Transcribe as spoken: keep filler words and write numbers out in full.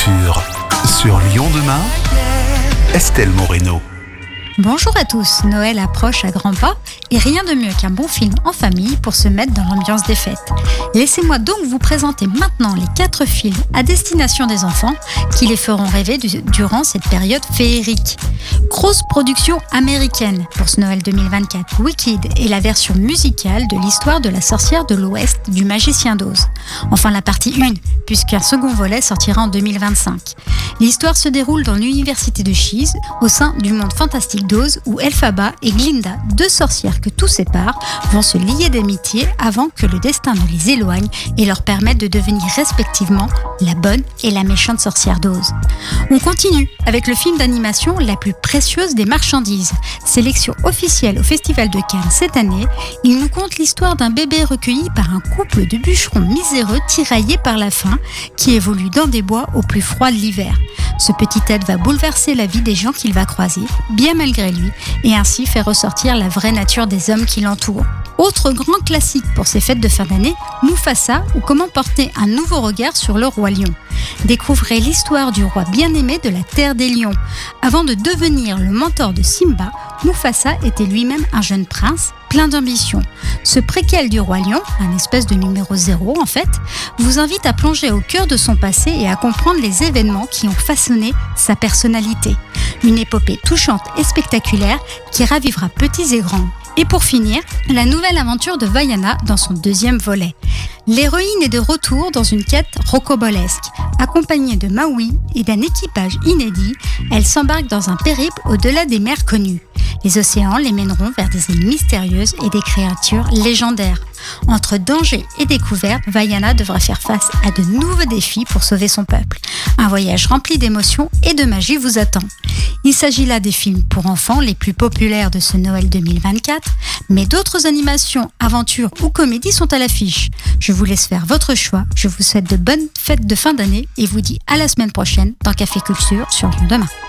Culture. Sur Lyon demain, Estelle Moreno. Bonjour à tous, Noël approche à grands pas et rien de mieux qu'un bon film en famille pour se mettre dans l'ambiance des fêtes. Laissez-moi donc vous présenter maintenant les quatre films à destination des enfants qui les feront rêver du- durant cette période féerique. Grosse production américaine pour ce Noël deux mille vingt-quatre, Wicked est la version musicale de l'histoire de la sorcière de l'Ouest du magicien d'Oz. Enfin la partie un, puisqu'un second volet sortira en deux mille vingt-cinq. L'histoire se déroule dans l'université de Cheese, au sein du monde fantastique d'Oz, où Elphaba et Glinda, deux sorcières que tout sépare, vont se lier d'amitié avant que le destin ne les éloigne et leur permette de devenir respectivement la bonne et la méchante sorcière d'Oz. On continue avec le film d'animation La plus précieuse des marchandises. Sélection officielle au Festival de Cannes cette année, il nous conte l'histoire d'un bébé recueilli par un couple de bûcherons miséreux tiraillés par la faim qui évolue dans des bois au plus froid de l'hiver. Ce petit être va bouleverser la vie des gens qu'il va croiser, bien malgré lui, et ainsi faire ressortir la vraie nature des hommes qui l'entourent. Autre grand classique pour ces fêtes de fin d'année, Mufasa ou comment porter un nouveau regard sur le roi lion. Découvrez l'histoire du roi bien-aimé de la terre des lions. Avant de devenir le mentor de Simba, Mufasa était lui-même un jeune prince plein d'ambition. Ce préquel du roi lion, un espèce de numéro zéro en fait, vous invite à plonger au cœur de son passé et à comprendre les événements qui ont façonné sa personnalité. Une épopée touchante et spectaculaire qui ravivera petits et grands. Et pour finir, la nouvelle aventure de Vaiana dans son deuxième volet. L'héroïne est de retour dans une quête rocambolesque. Accompagnée de Maui et d'un équipage inédit, elle s'embarque dans un périple au-delà des mers connues. Les océans les mèneront vers des îles mystérieuses et des créatures légendaires. Entre danger et découverte, Vaiana devra faire face à de nouveaux défis pour sauver son peuple. Un voyage rempli d'émotions et de magie vous attend. Il s'agit là des films pour enfants les plus populaires de ce Noël deux mille vingt-quatre, mais d'autres animations, aventures ou comédies sont à l'affiche. Je vous laisse faire votre choix. Je vous souhaite de bonnes fêtes de fin d'année et vous dis à la semaine prochaine dans Café Culture sur Lyon demain.